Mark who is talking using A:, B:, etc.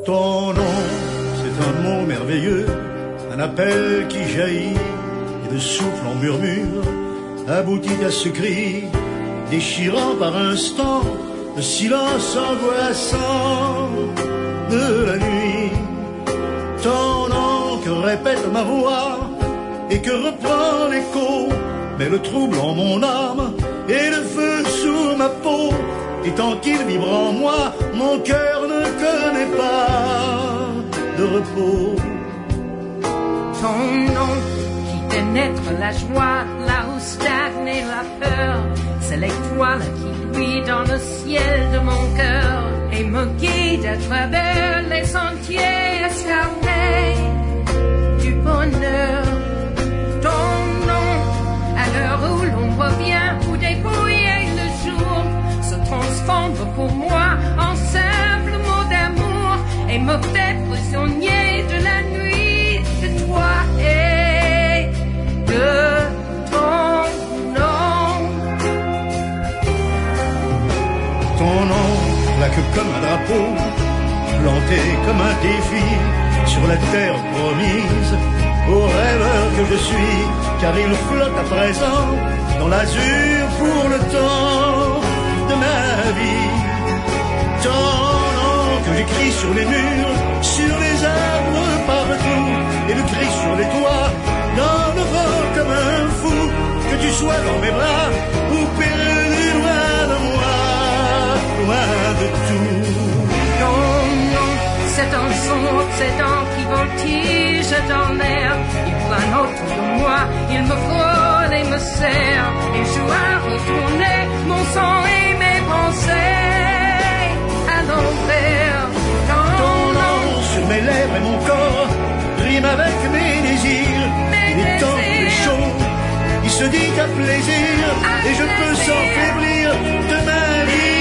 A: Ton nom, c'est un mot merveilleux, un appel qui jaillit et de souffle en murmure aboutit à ce cri déchirant par instants le silence angoissant de la nuit. Ton nom que répète ma voix et que reprend l'écho, mais le trouble en mon âme et le feu sous ma peau. Et tant qu'il vibre en moi, mon cœur ne connaît pas de repos.
B: Ton nom qui pénètre la joie, là où stagne la peur, c'est l'étoile qui brille dans le ciel de mon cœur et me guide à travers les sentiers escarpés du bonheur. Ton nom, à l'heure où l'on revient pour dépouiller le jour, se transforme pour moi en simple mot d'amour et me fait prisonnier de la nuit, de toi et de ton nom.
A: Ton nom, plaque comme un drapeau, planté comme un défi sur la terre promise aux rêveurs que je suis, car il flotte à présent dans l'azur pour le temps de ma vie. Ton nom que j'écris sur les murs, sur les arbres partout, et le cri sur les toits, dans le vent comme un fou, que tu sois dans mes bras ou perdu loin de moi, loin de tout.
B: Ton nom, c'est un son obsédant qui voltige dans l'air, il plane autour de moi, il me frôle et me serre, et joue à retourner mon sang et mes pensées à l'envers.
A: Ton nom sur mes lèvres et mon corps rime avec mes désirs. Il est temps qu'il est chaud, il se dit à plaisir, et je peux s'enfaiblir de ma vie.